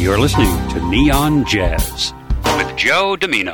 You're listening to Neon Jazz with Joe Domino.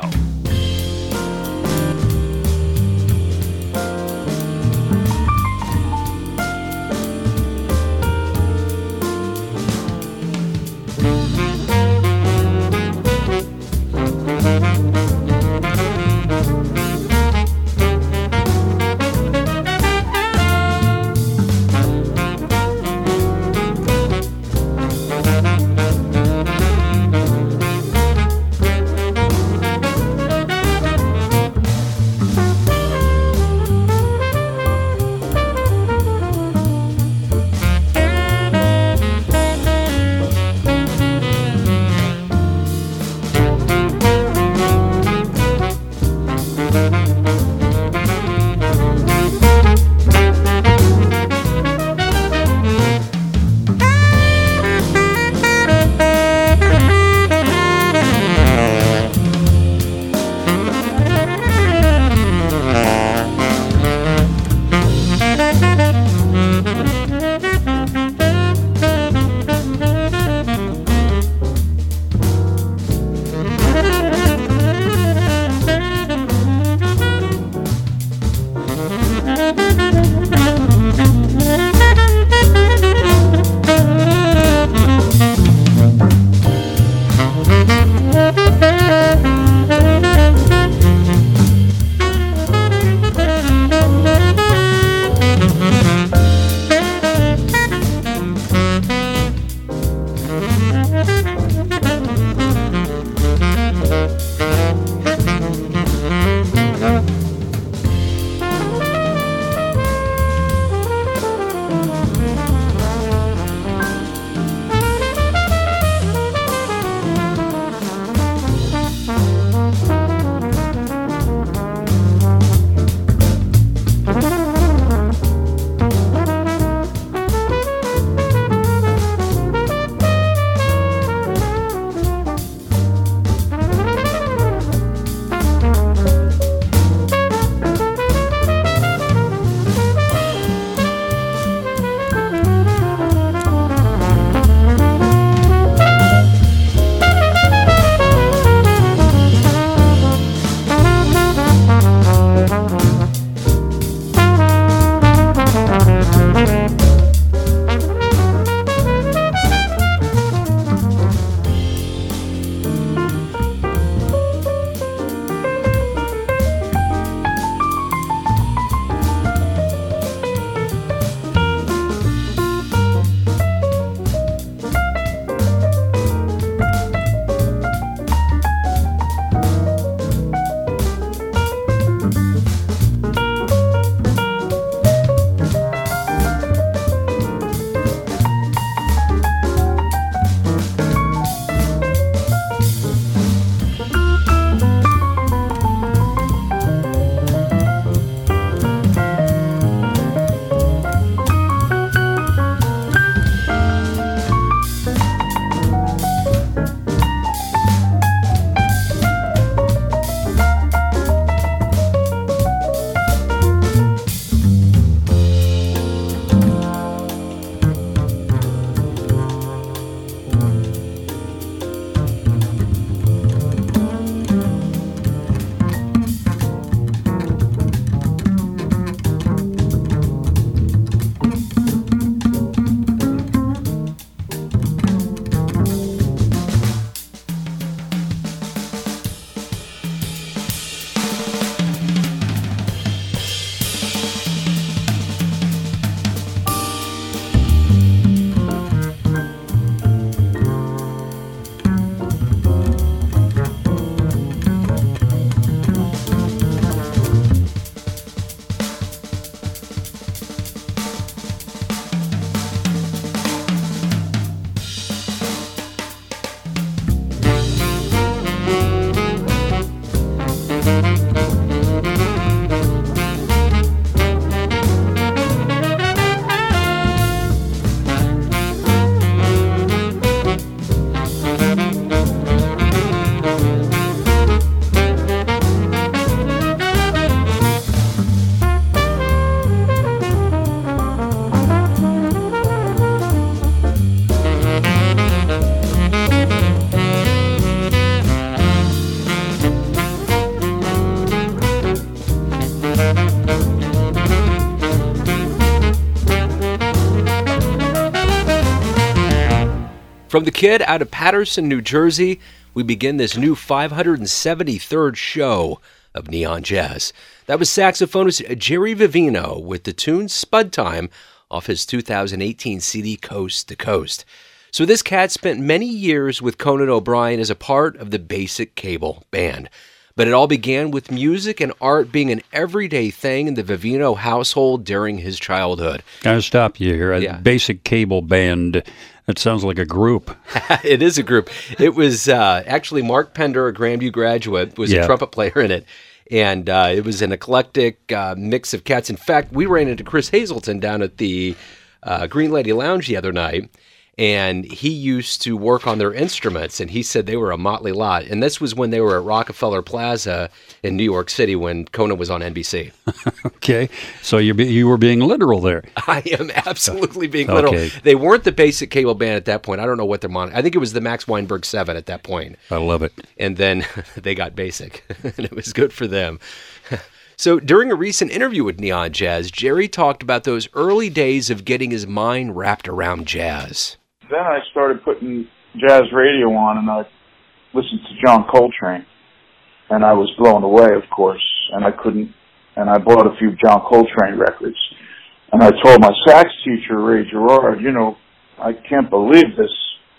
From the kid out of Paterson, New Jersey, we begin this new 573rd show of Neon Jazz. That was saxophonist Jerry Vivino with the tune Spud Time off his 2018 CD Coast to Coast. So this cat spent many years with Conan O'Brien as a part of the Basic Cable Band. But it all began with music and art being an everyday thing in the Vivino household during his childhood. Gotta stop you here. Yeah. Basic Cable Band. That sounds like a group. It is a group. It was actually Mark Pender, a Grandview graduate, was a trumpet player in it. And it was an eclectic mix of cats. In fact, we ran into Chris Hazelton down at the Green Lady Lounge the other night, and he used to work on their instruments, and he said they were a motley lot. And this was when they were at Rockefeller Plaza in New York City when Conan was on NBC. Okay, so you were being literal there. I am absolutely being literal. They weren't the Basic Cable Band at that point. I don't know what they're on. I think it was the Max Weinberg 7 at that point. I love it. And then they got Basic, and it was good for them. So during a recent interview with Neon Jazz, Jerry talked about those early days of getting his mind wrapped around jazz. Then I started putting jazz radio on, and I listened to John Coltrane, and I was blown away, of course, and I bought a few John Coltrane records, and I told my sax teacher, Ray Gerard, I can't believe this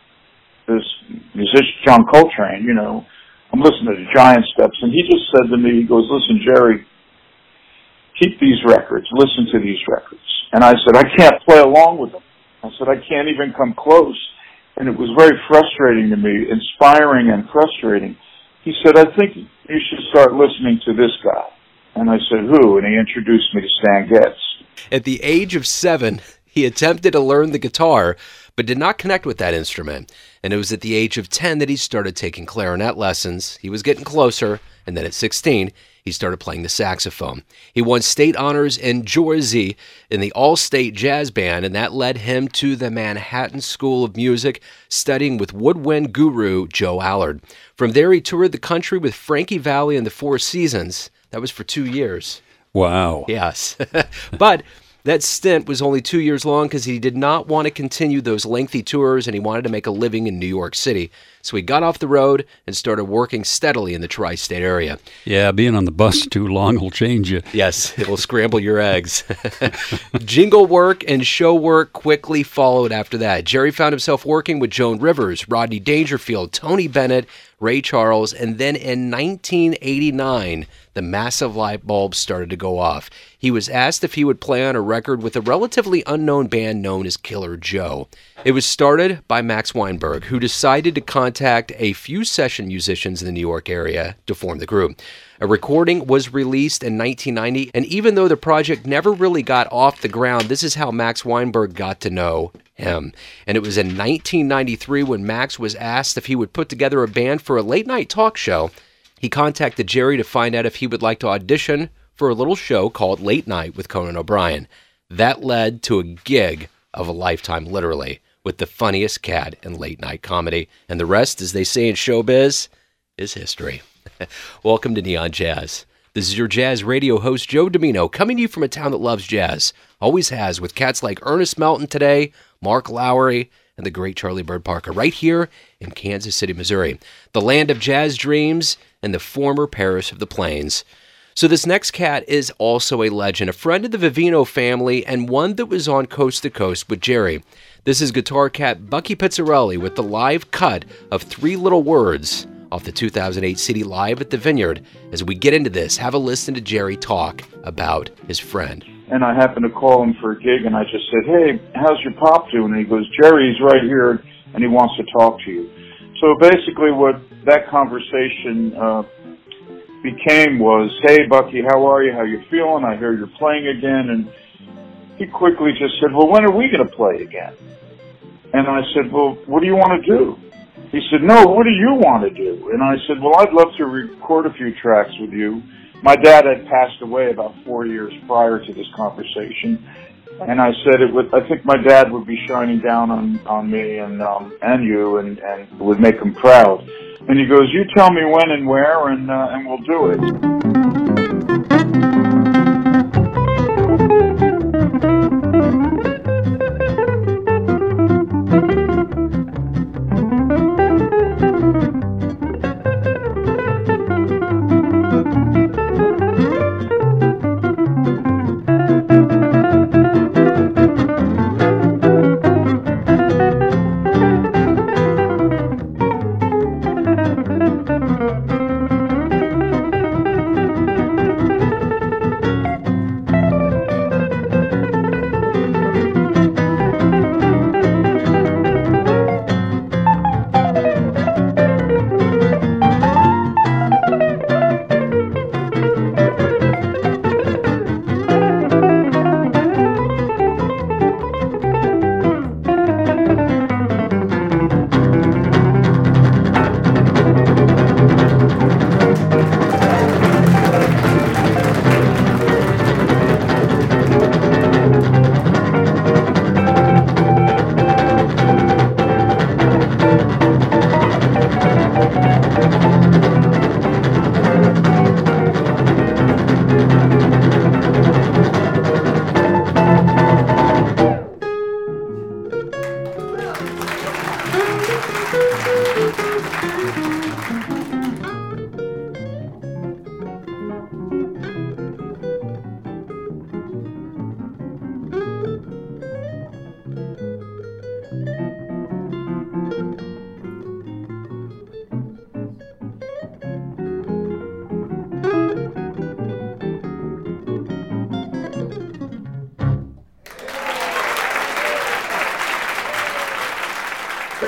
musician, John Coltrane, I'm listening to Giant Steps, and he just said to me, he goes, listen, Jerry, keep these records, listen to these records. And I said, I can't play along with them. I said, I can't even come close. And it was very frustrating to me, inspiring and frustrating. He said, I think you should start listening to this guy. And I said, who? And he introduced me to Stan Getz. At the age of 7, he attempted to learn the guitar, but did not connect with that instrument. And it was at the age of 10 that he started taking clarinet lessons. He was getting closer, and then at 16, he started playing the saxophone. He won state honors in Jersey in the All-State Jazz Band, and that led him to the Manhattan School of Music, studying with woodwind guru Joe Allard. From there, he toured the country with Frankie Valli and the Four Seasons. That was for 2 years. Wow. Yes. But that stint was only 2 years long because he did not want to continue those lengthy tours, and he wanted to make a living in New York City. So he got off the road and started working steadily in the tri-state area. Yeah, being on the bus too long will change you. Yes, it will scramble your eggs. Jingle work and show work quickly followed after that. Jerry found himself working with Joan Rivers, Rodney Dangerfield, Tony Bennett, Ray Charles, and then in 1989, the massive light bulb started to go off. He was asked if he would play on a record with a relatively unknown band known as Killer Joe. It was started by Max Weinberg, who decided to contact a few session musicians in the New York area to form the group. A recording was released in 1990, and even though the project never really got off the ground, this is how Max Weinberg got to know him. And it was in 1993 when Max was asked if he would put together a band for a late-night talk show. He contacted Jerry to find out if he would like to audition for a little show called Late Night with Conan O'Brien. That led to a gig of a lifetime, literally, with the funniest cat in late-night comedy. And the rest, as they say in showbiz, is history. Welcome to Neon Jazz. This is your jazz radio host, Joe Domino, coming to you from a town that loves jazz. Always has, with cats like Ernest Melton today, Mark Lowry, and the great Charlie Bird Parker, right here in Kansas City, Missouri, the land of jazz dreams and the former Paris of the Plains. So this next cat is also a legend, a friend of the Vivino family, and one that was on Coast to Coast with Jerry. This is guitar cat Bucky Pizzarelli with the live cut of Three Little Words off the 2008 CD Live at the Vineyard. As we get into this, have a listen to Jerry talk about his friend. And I happened to call him for a gig, and I just said, hey, how's your pop doing? And he goes, Jerry's right here, and he wants to talk to you. So basically what that conversation became was, hey, Bucky, how are you? How you feeling? I hear you're playing again. And he quickly just said, well, when are we going to play again? And I said, well, what do you want to do? He said, no, what do you want to do? And I said, well, I'd love to record a few tracks with you. My dad had passed away about 4 years prior to this conversation. And I said, I think my dad would be shining down on me and you and would make him proud. And he goes, you tell me when and where, and we'll do it.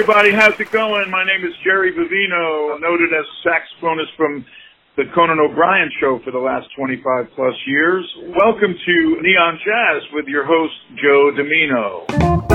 everybody. How's it going? My name is Jerry Vivino, noted as a saxophonist from the Conan O'Brien Show for the last 25 plus years. Welcome to Neon Jazz with your host, Joe Domino.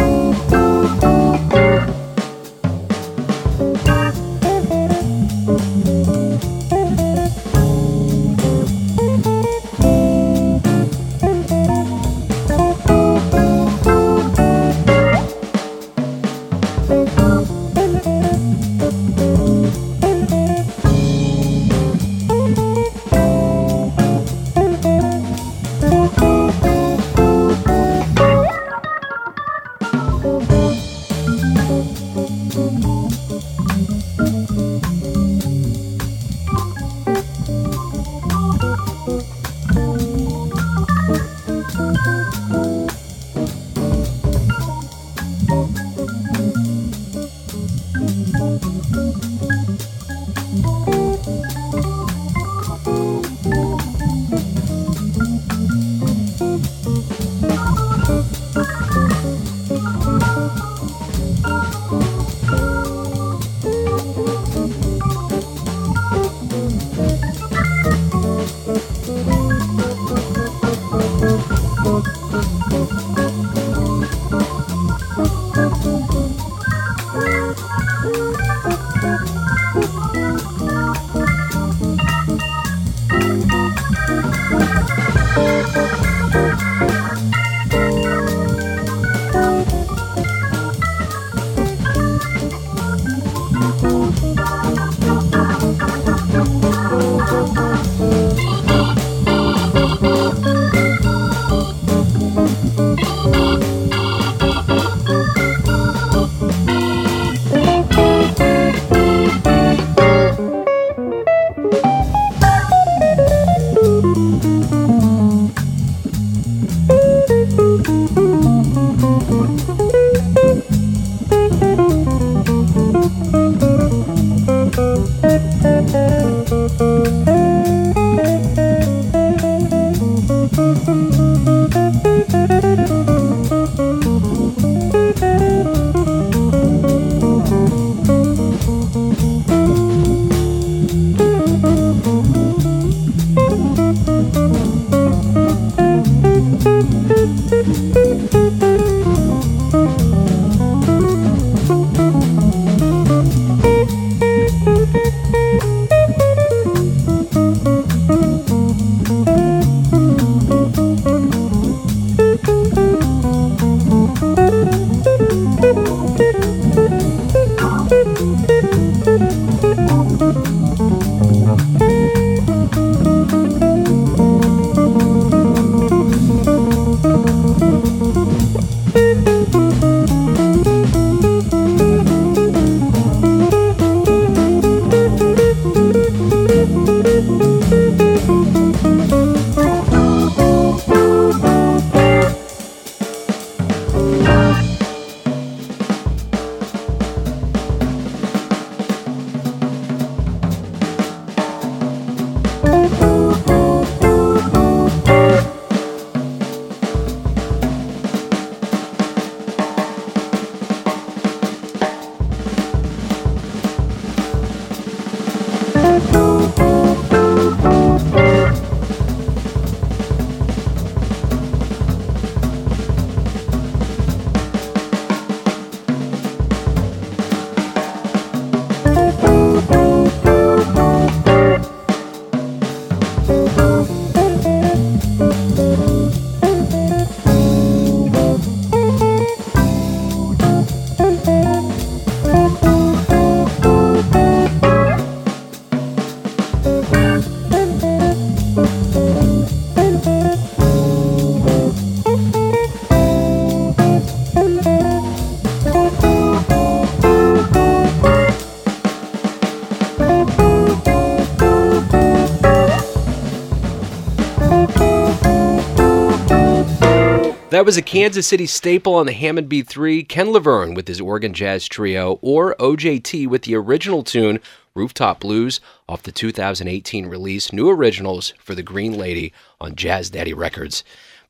That was a Kansas City staple on the Hammond B3, Ken Laverne with his organ jazz trio, or OJT with the original tune, Rooftop Blues, off the 2018 release, New Originals for the Green Lady on Jazz Daddy Records.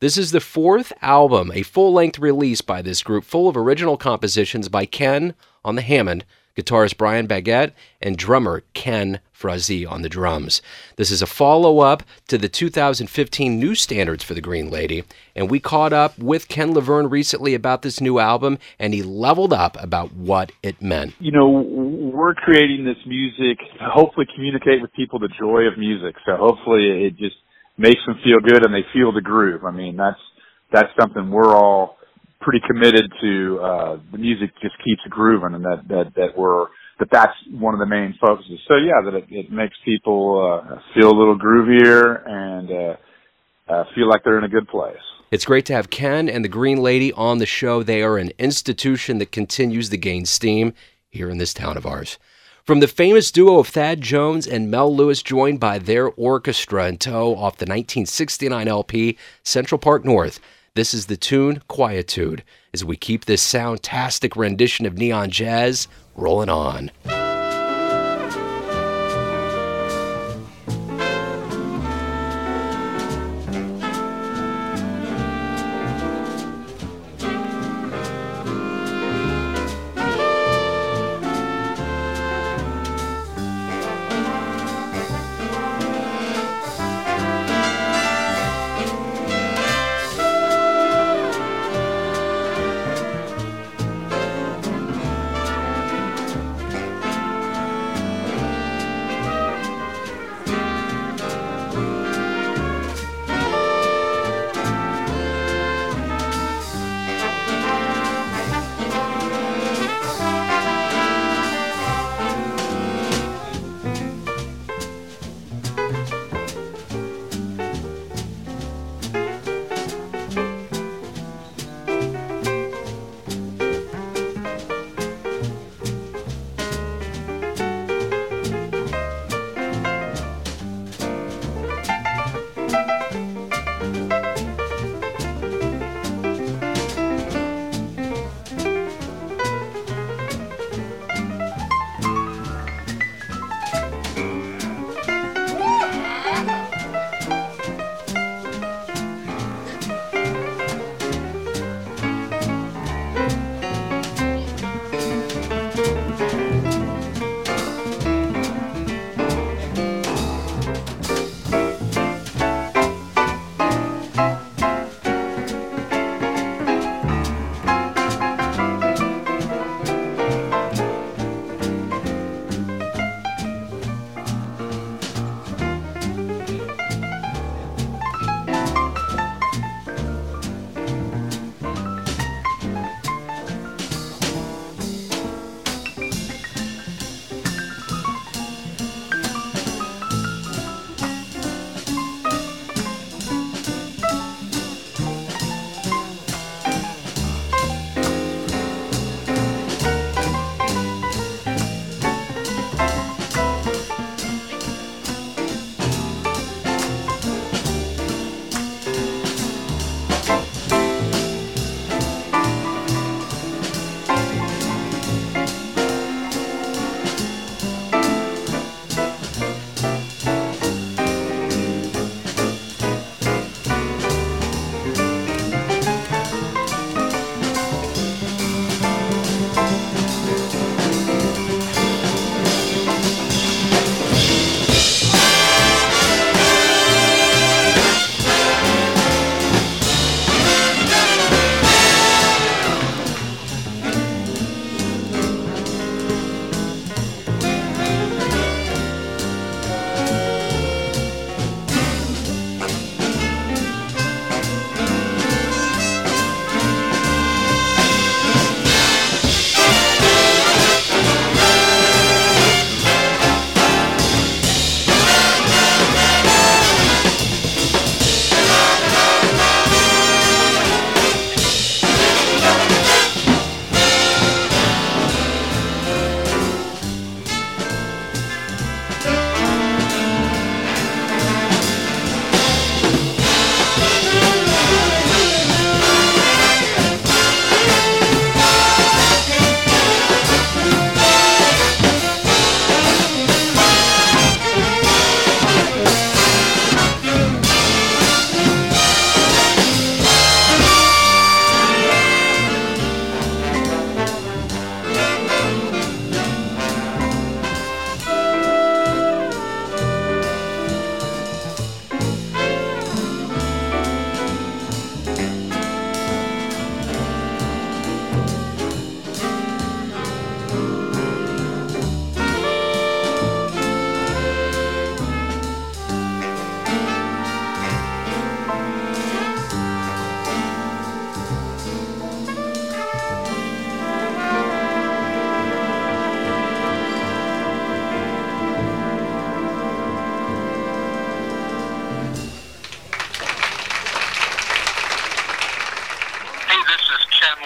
This is the fourth album, a full-length release by this group, full of original compositions by Ken on the Hammond, guitarist Brian Baguette, and drummer Ken Frazee on the drums. This is a follow-up to the 2015 new standards for the Green Lady, and we caught up with Ken Laverne recently about this new album, and he leveled up about what it meant. You know, we're creating this music to hopefully communicate with people the joy of music, so hopefully it just makes them feel good and they feel the groove. I mean, that's something we're all pretty committed to. The music just keeps grooving, and that's one of the main focuses. So yeah, that it makes people feel a little groovier and feel like they're in a good place. It's great to have Ken and the Green Lady on the show. They are an institution that continues to gain steam here in this town of ours. From the famous duo of Thad Jones and Mel Lewis, joined by their orchestra in tow off the 1969 LP Central Park North, this is the tune Quietude, as we keep this soundtastic rendition of Neon Jazz rolling on.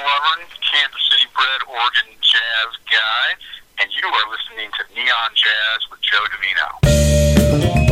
Lovern, Kansas City bred Oregon jazz guy, and you are listening to Neon Jazz with Joe Domino.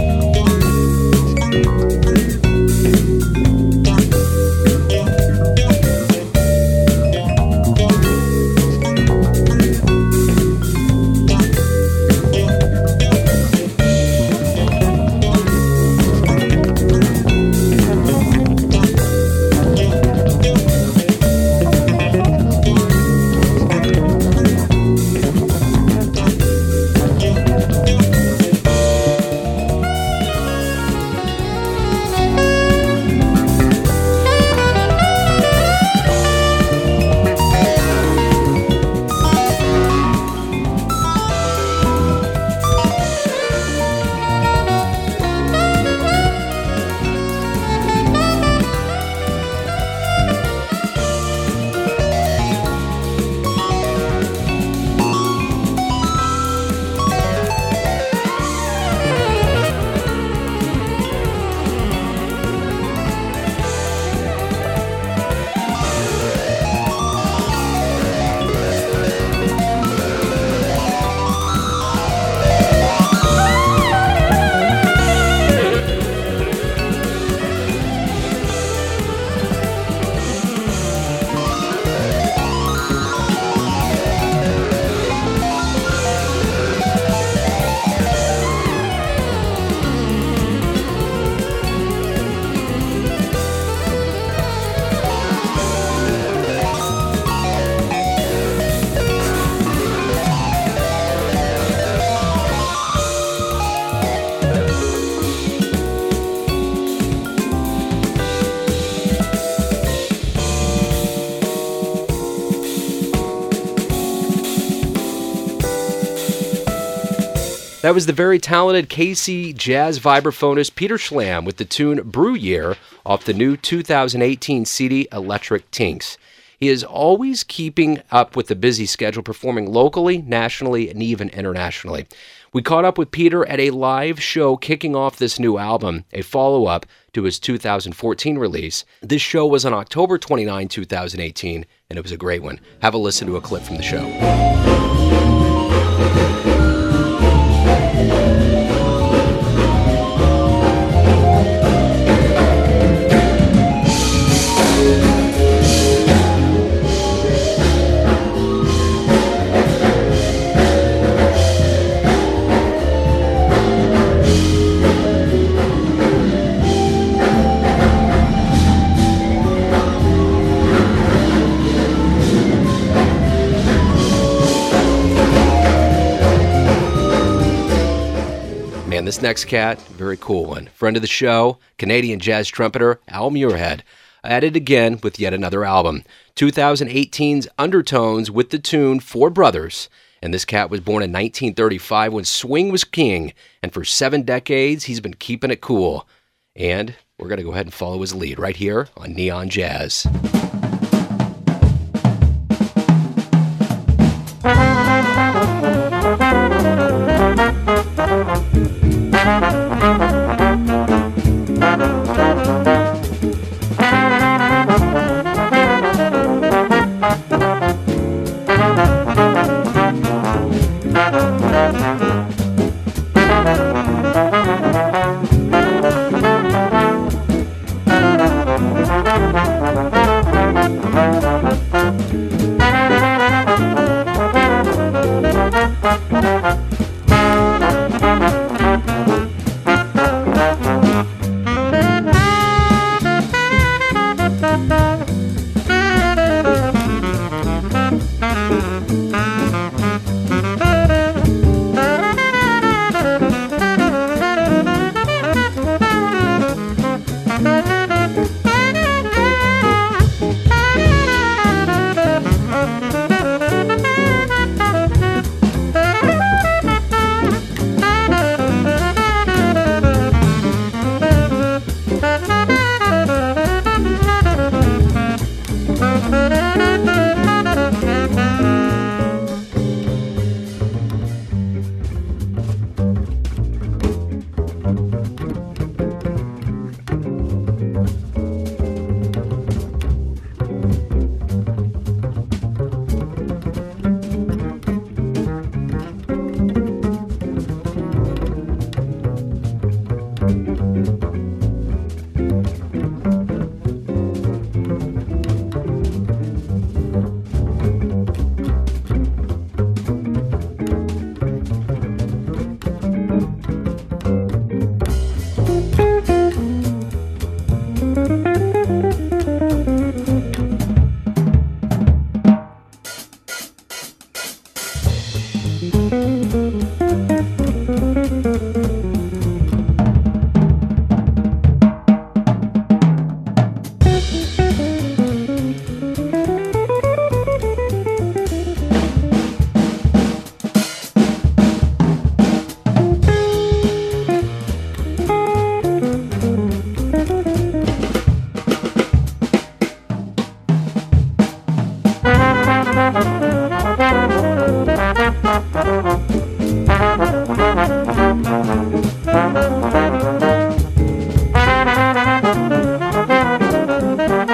That was the very talented KC jazz vibraphonist Peter Schlam with the tune Bruyere off the new 2018 CD Electric Tinks. He is always keeping up with the busy schedule, performing locally, nationally, and even internationally. We caught up with Peter at a live show kicking off this new album, a follow-up to his 2014 release. This show was on October 29, 2018, and it was a great one. Have a listen to a clip from the show. Man, this next cat, very cool one. Friend of the show, Canadian jazz trumpeter Al Muirhead, at it again with yet another album. 2018's Undertones with the tune Four Brothers. And this cat was born in 1935 when swing was king. And for 7 decades, he's been keeping it cool. And we're going to go ahead and follow his lead right here on Neon Jazz.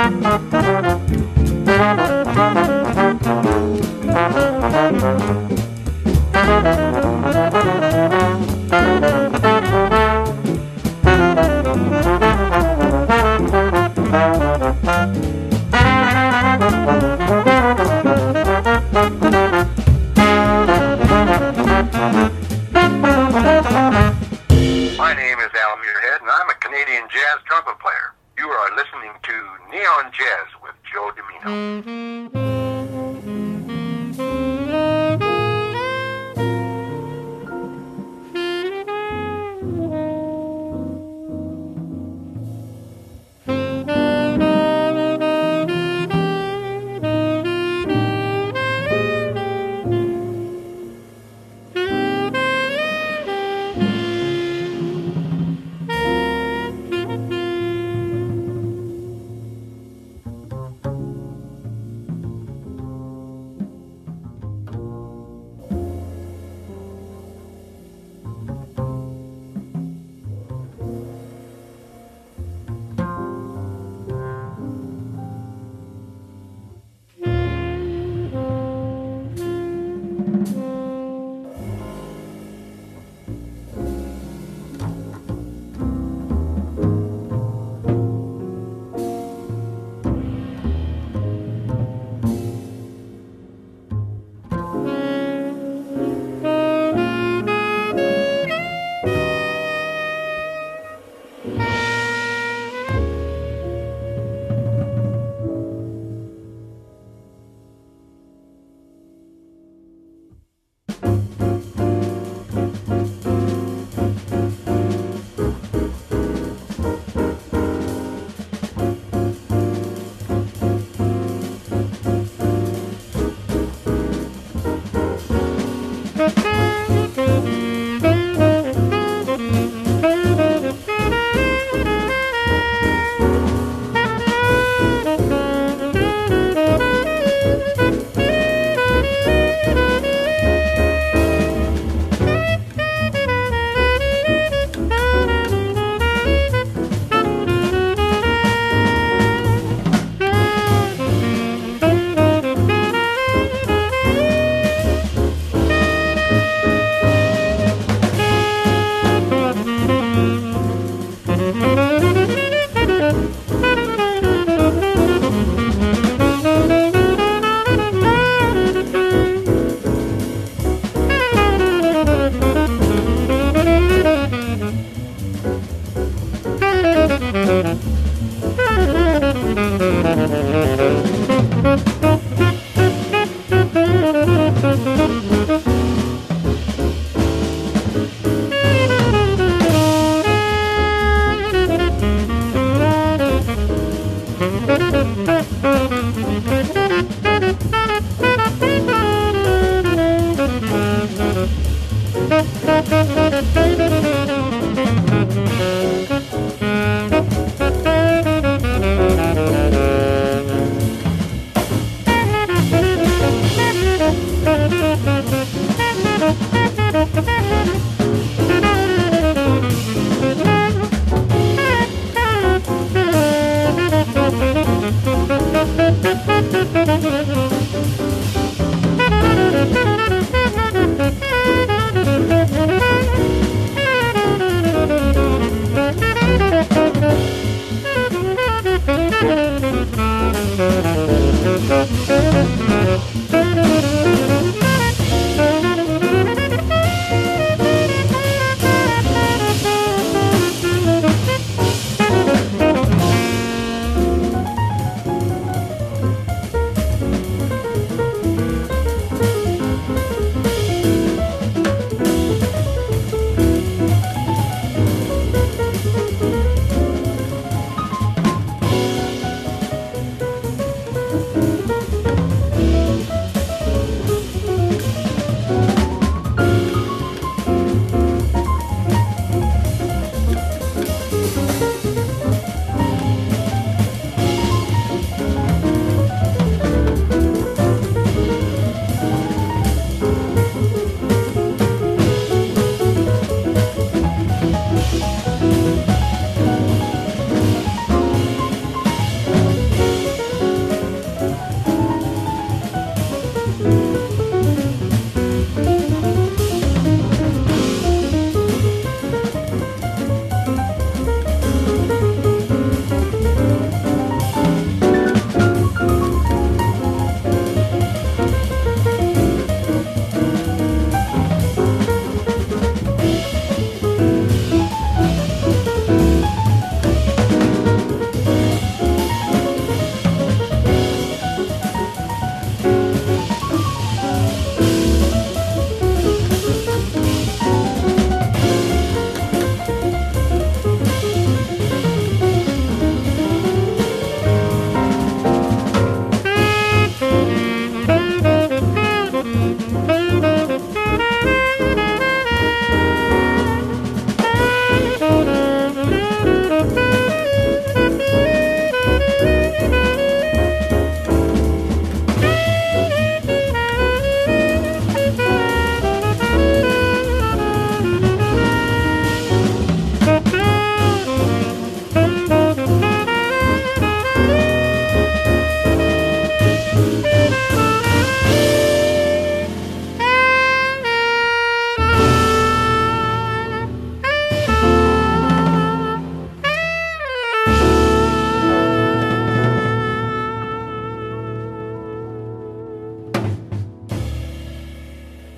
My name is Al Muirhead, and I'm a Canadian jazz trumpet player. You are listening to Neon Jazz with Joe Domino.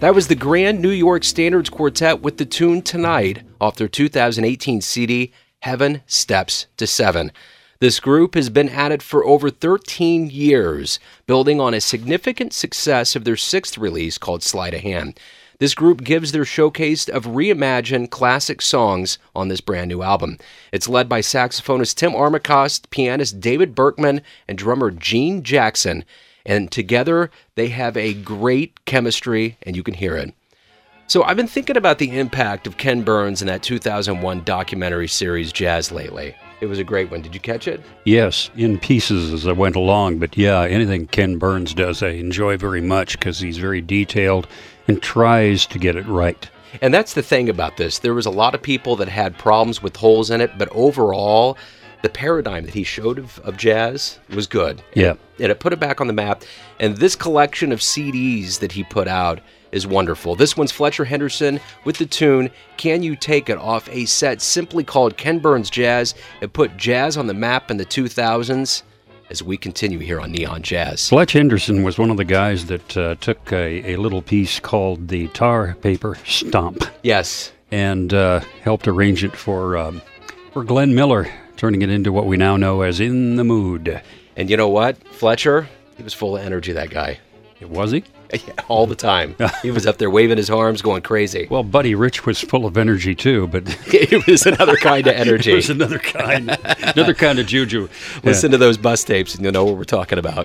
That was the Grand New York Standards Quartet with the tune Tonight off their 2018 CD, Heaven Steps to 7. This group has been at it for over 13 years, building on a significant success of their sixth release called Sleight of Hand. This group gives their showcase of reimagined classic songs on this brand new album. It's led by saxophonist Tim Armacost, pianist David Berkman, and drummer Gene Jackson. And together, they have a great chemistry, and you can hear it. So I've been thinking about the impact of Ken Burns in that 2001 documentary series Jazz lately. It was a great one. Did you catch it? Yes, in pieces as I went along. But yeah, anything Ken Burns does I enjoy very much because he's very detailed and tries to get it right. And that's the thing about this. There was a lot of people that had problems with holes in it, but overall, the paradigm that he showed of jazz was good. Yeah. And it put it back on the map. And this collection of CDs that he put out is wonderful. This one's Fletcher Henderson with the tune Can You Take It off a set simply called Ken Burns Jazz. It put jazz on the map in the 2000s as we continue here on Neon Jazz. Fletch Henderson was one of the guys that took a little piece called the Tar Paper Stomp. Yes. And helped arrange it for Glenn Miller, turning it into what we now know as In the Mood. And you know what? Fletcher, he was full of energy, that guy. Was he? Yeah, all the time. He was up there waving his arms, going crazy. Well, Buddy Rich was full of energy too, but it was another kind of energy. It was another kind of juju. Listen to those bus tapes and you'll know what we're talking about.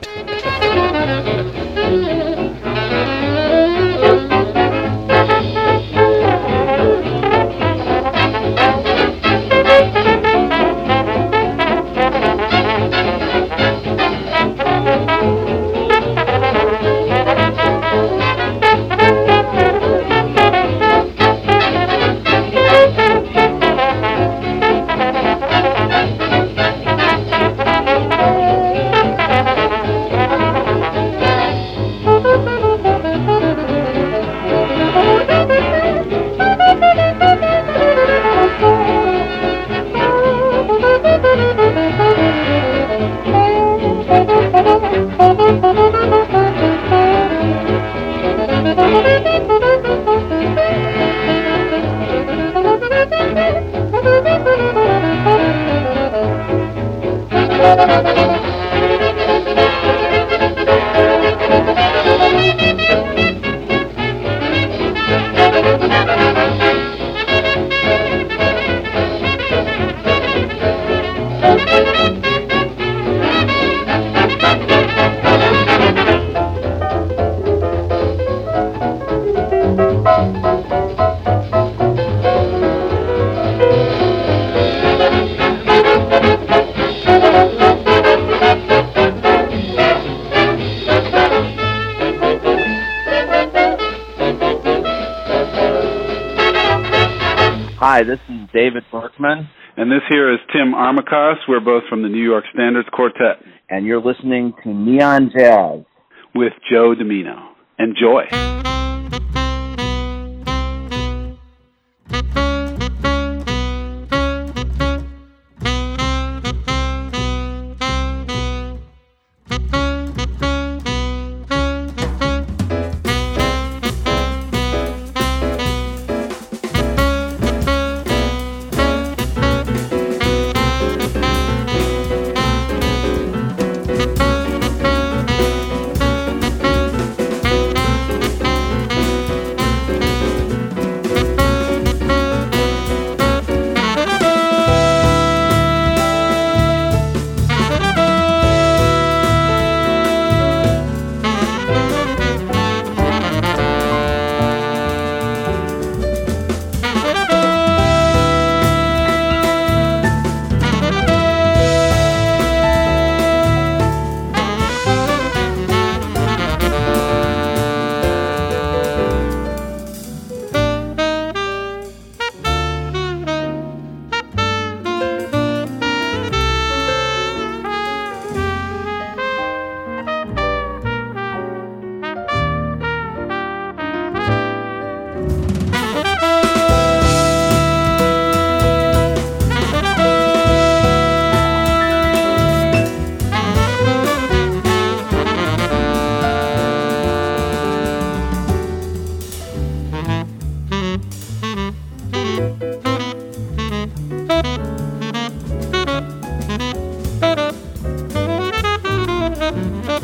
Hi, this is David Berkman. And this here is Tim Armacost. We're both from the New York Standards Quartet. And you're listening to Neon Jazz with Joe Domino. Enjoy.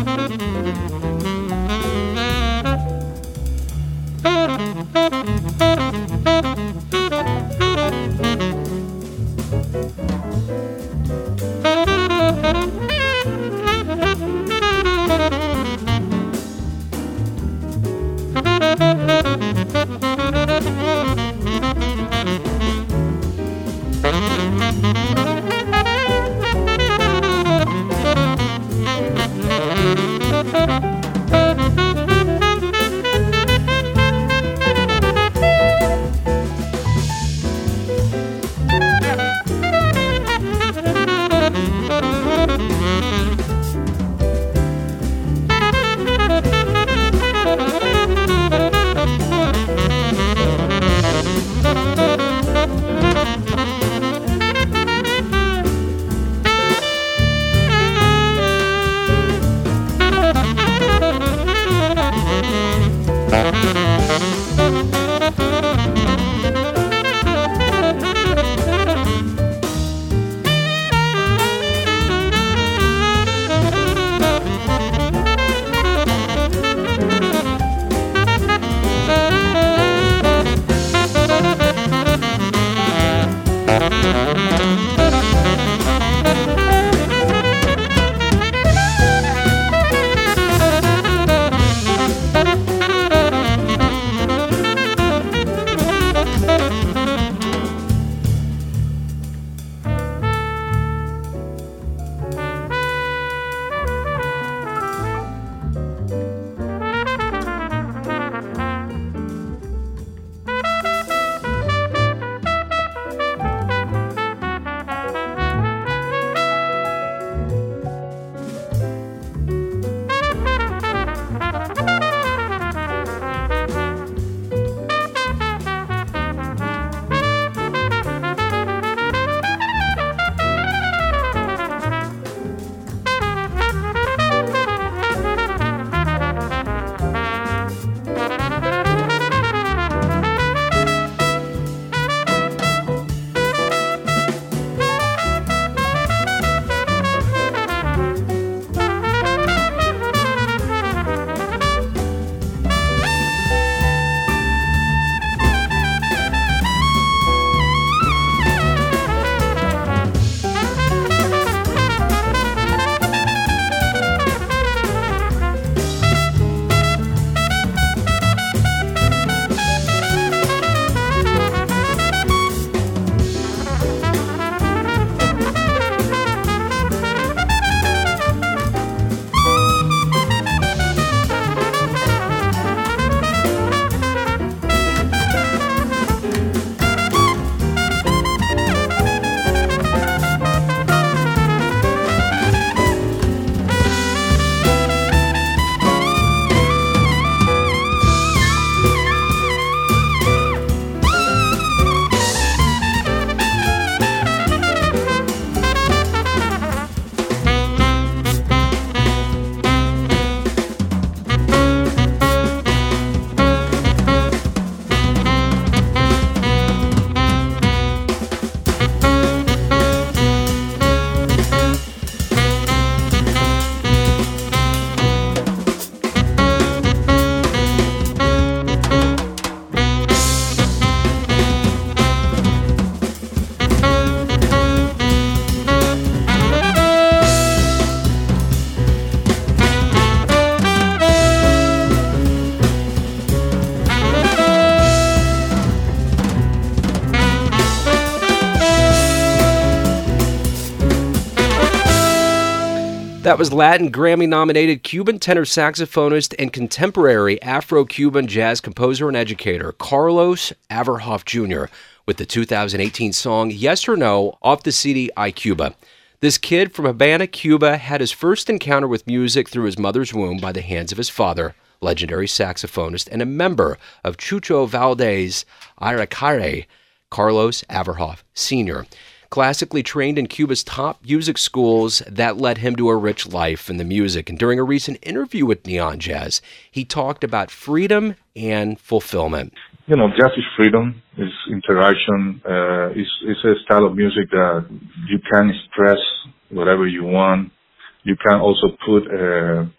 That was Latin Grammy-nominated Cuban tenor saxophonist and contemporary Afro-Cuban jazz composer and educator Carlos Averhoff Jr. with the 2018 song Yes or No off the CD iCuba. This kid from Havana, Cuba had his first encounter with music through his mother's womb by the hands of his father, legendary saxophonist and a member of Chucho Valdés Iraquere, Carlos Averhoff Sr., classically trained in Cuba's top music schools that led him to a rich life in the music. And during a recent interview with Neon Jazz, he talked about freedom and fulfillment. You know, jazz is freedom, is interaction, it's a style of music that you can express whatever you want. You can also put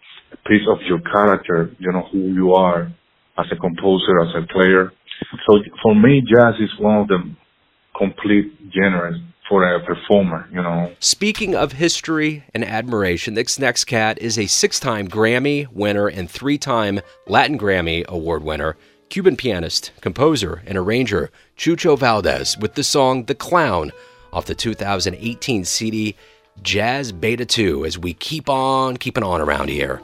piece of your character, you know, who you are as a composer, as a player. So for me, jazz is one of the complete genres for a performer, you know. Speaking of history and admiration, this next cat is a 6-time Grammy winner and 3-time Latin Grammy Award winner, Cuban pianist, composer, and arranger Chucho Valdés with the song The Clown off the 2018 CD Jazz Beta 2 as we keep on keeping on around here.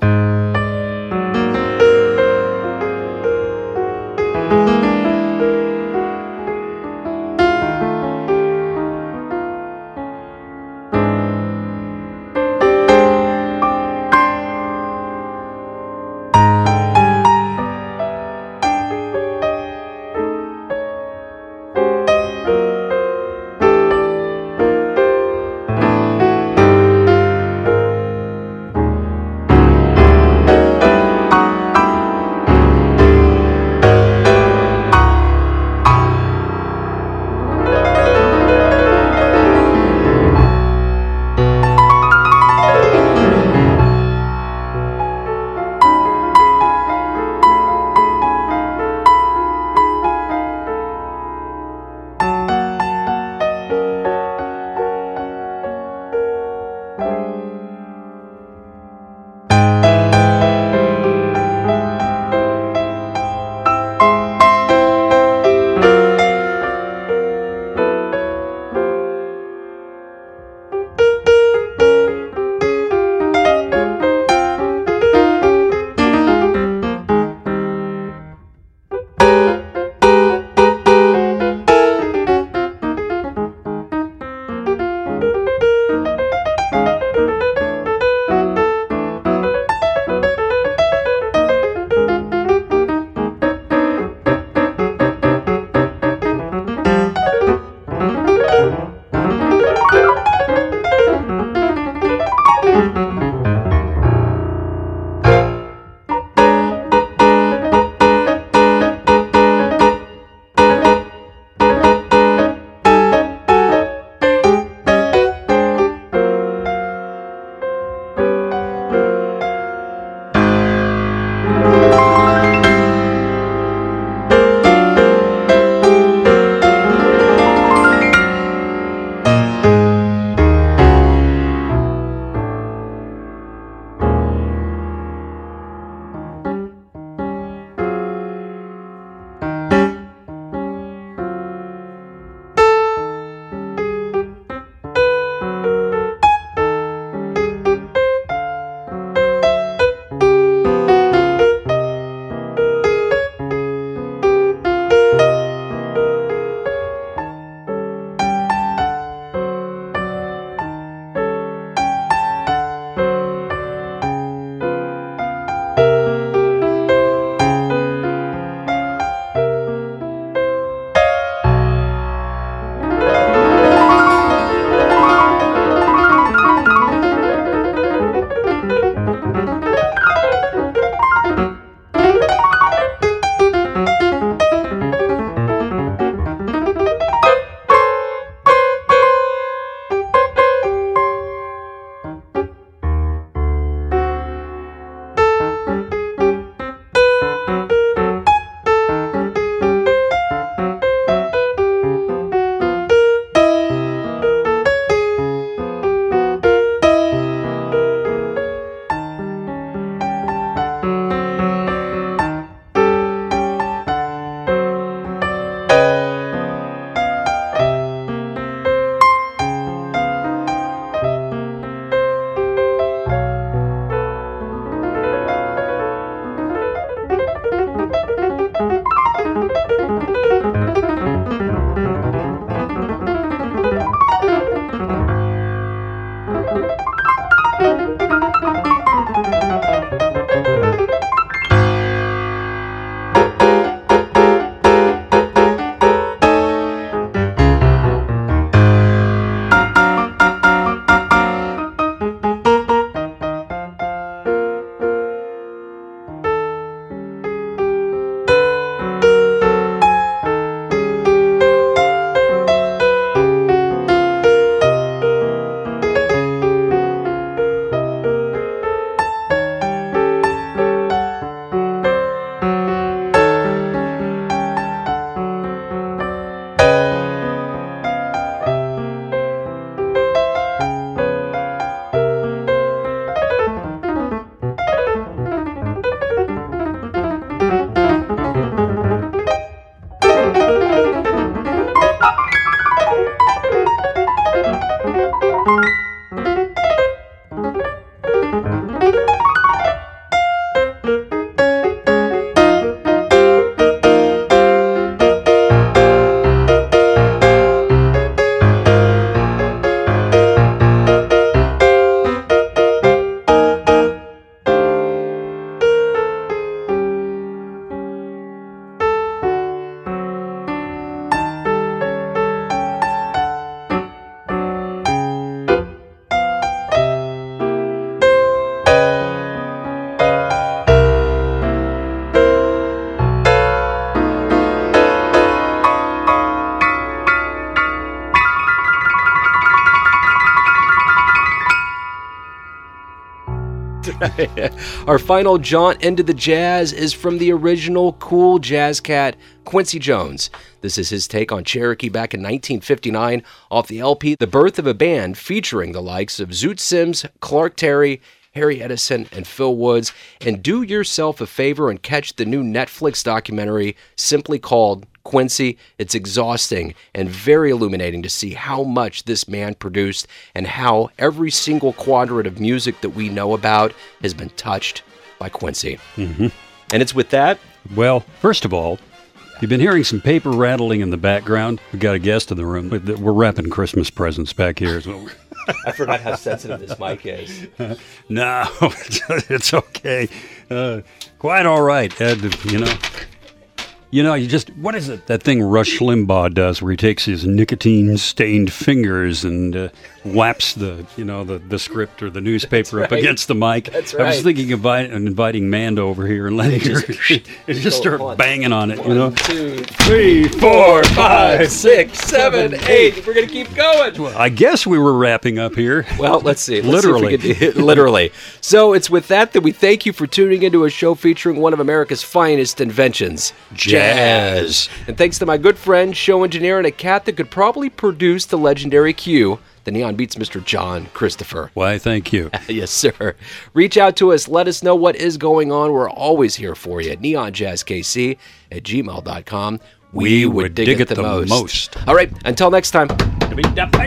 Our final jaunt into the jazz is from the original cool jazz cat, Quincy Jones. This is his take on Cherokee back in 1959 off the LP The Birth of a Band, featuring the likes of Zoot Sims, Clark Terry, Harry Edison, and Phil Woods. And do yourself a favor and catch the new Netflix documentary simply called Quincy. It's exhausting and very illuminating to see how much this man produced and how every single quadrant of music that we know about has been touched by Quincy. Mm-hmm. And it's with that. Well, first of all, you've been hearing some paper rattling in the background. We've got a guest in the room. We're wrapping Christmas presents back here as well. I forgot how sensitive this mic is. No, it's okay. Quite all right, Ed, you just, what is it, that thing Rush Limbaugh does where he takes his nicotine-stained fingers and whaps the script or the newspaper up against the mic. That's right. I was thinking of inviting Mando over here and letting her just start banging on it, 1, 2, 3, 4, 5, 6, 7, 8. We're going to keep going. Well, I guess we were wrapping up here. Well, let's see. Literally. Literally. So it's with that we thank you for tuning into a show featuring one of America's finest inventions, jazz. And thanks to my good friend, show engineer, and a cat that could probably produce the legendary Q, the Neon Beats Mr. John Christopher. Why, thank you. Yes, sir. Reach out to us. Let us know what is going on. We're always here for you. NeonJazzKC@gmail.com. We would dig it the most. All right. Until next time. Enjoy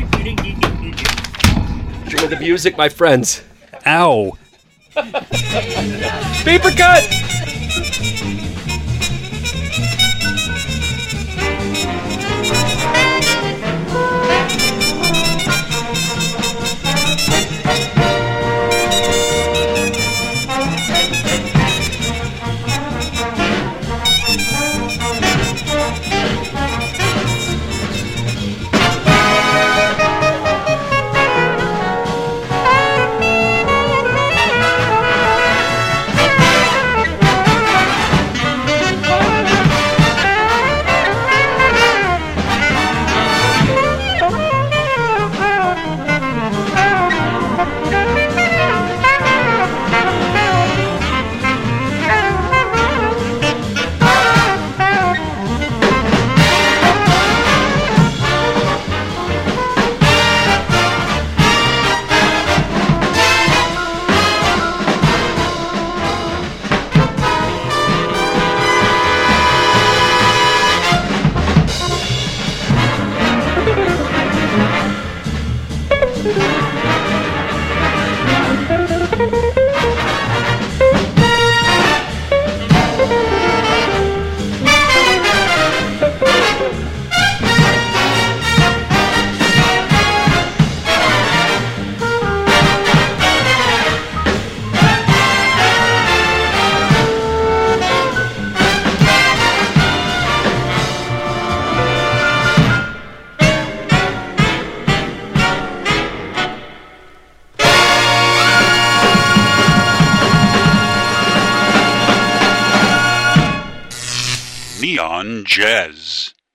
the music, my friends. Ow. Paper cut! Neon Jazz.